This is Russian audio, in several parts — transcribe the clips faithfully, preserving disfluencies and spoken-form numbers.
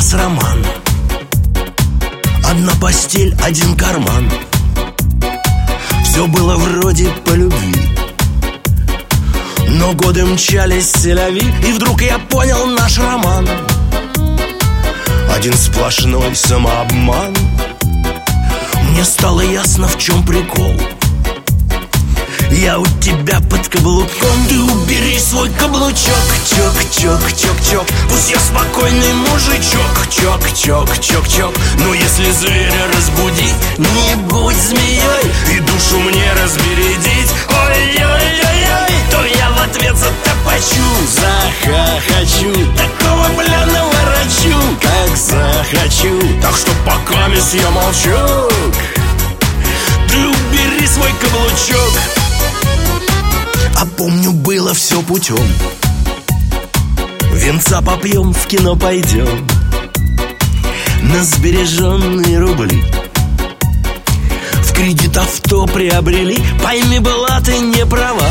нас роман. Одна постель, один карман. Все было вроде по любви, но годы мчались селяви, и вдруг я понял наш роман один сплошной самообман. Мне стало ясно, в чем прикол. Я у тебя под каблуком. Ты убери свой каблучок. Чок, чок, чок, чок. Пусть я спокойный мужичок. Чок, чок, чок, чок. Но если зверя разбудить, не будь змеей и душу мне разбередить, ой-ой-ой-ой, то я в ответ затопочу, захохочу, такого бля наворочу, как захочу. Так что пока мисс я молчу. Ты убери свой каблучок. А помню, было все путем. Венца попьем, в кино пойдем на сбереженные рубли. В кредит авто приобрели. Пойми, была ты не права,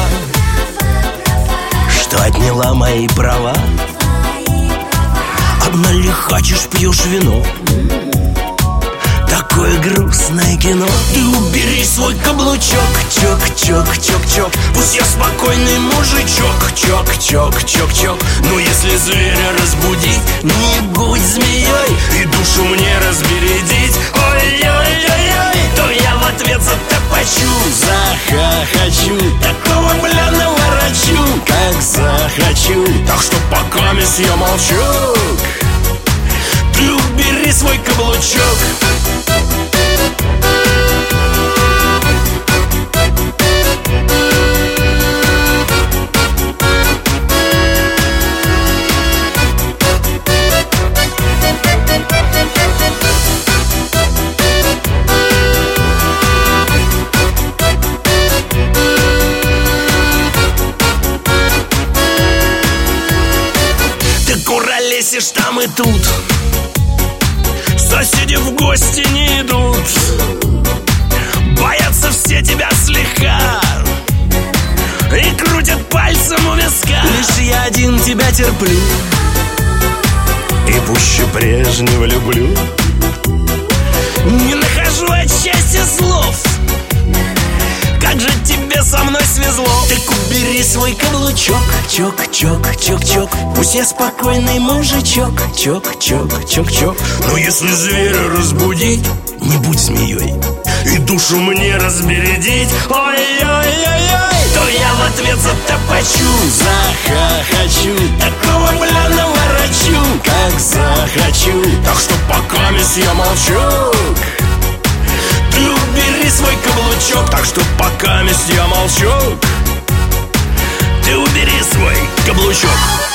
что отняла мои права. Одна лихачишь, пьешь вино, такое грустное кино. Ты убери свой каблучок. Чок, чок, чок, чок. Пусть я спокойный мужичок. Чок, чок, чок, чок. Но если зверя разбудить, не будь змеей и душу мне разбередить, ой-ой-ой-ой, то я в ответ затопочу, захохочу, такого бля наворочу, как захочу. Так что пока мисс я молчу. Ты убери свой каблучок. Ты куролесишь там и тут, соседи в гости не идут, боятся все тебя слегка и крутят пальцем у виска. Лишь я один тебя терплю и пуще прежнего люблю. Не нахожу отчасти слов, как же тебе со мной свезло. Так убери свой каблучок. Чок, чок, чок, чок. Пусть я спокойный мужичок. Чок, чок, чок, чок. Но если зверя разбудить, не будь змеей и душу мне разбередить, ой-ой-ой-ой, то я в ответ затопочу, захохочу, такого бля наворочу, как захочу. Так что пока мисс я молчу. Ты убери свой каблучок. Так что пока мисс я молчу. Ты убери свой каблучок.